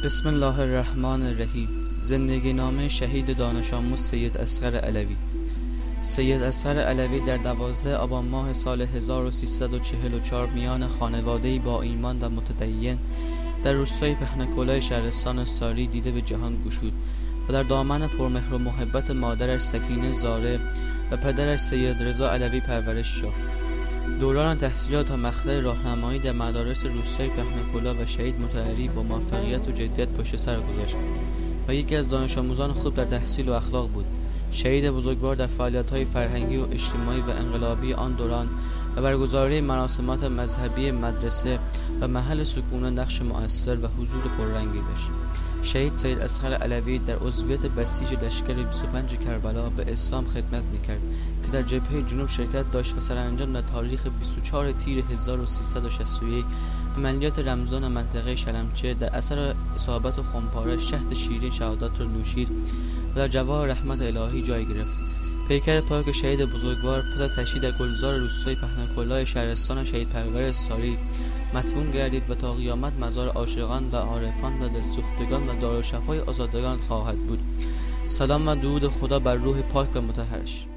بسم الله الرحمن الرحیم. زندگی نامه شهید دانش آموز سید اصغر علوی. سید اصغر علوی در 12 آبان ماه سال 1344 میان خانواده‌ای با ایمان و متدین در روستای پهنه‌کلاه شهرستان ساری دیده به جهان گشود و در دامن پرمهر و محبت مادرش سکینه زاره و پدرش سید رضا علوی پرورش یافت. دوران تحصیلات تا مقطع راهنمایی در مدارس روستای پهنه‌کلاه و شهید متحری با موفقیت و جدیت پشت سر گذاشت و یکی از دانش آموزان خوب در تحصیل و اخلاق بود. شهید بزرگوار در فعالیت‌های فرهنگی و اجتماعی و انقلابی آن دوران و برگزاری مراسمات مذهبی مدرسه و محل سکونت نقش مؤثر و حضور پررنگی داشت. شهید سید اصغر علوی در عضویت بسیج لشکر 25 کربلا به اسلام خدمت می‌کرد که در جبهه جنوب شرکت داشت و سرانجام در تاریخ 24 تیر 1361 عملیات رمضان منطقه شلمچه در اثر اصابت خمپاره شهد شیرین شهادت را نوشید و در جواهر رحمت الهی جای گرفت. پیکر پاک شهید بزرگوار پس از تشییع در گلزار روستای پهنه‌کلاه شهرستان شهید پرور ساری مدفون گردید و تا قیامت مزار عاشقان و عارفان و دلسوختگان و دارالشفای آزادگان خواهد بود. سلام و درود خدا بر روح پاک و مطهرش.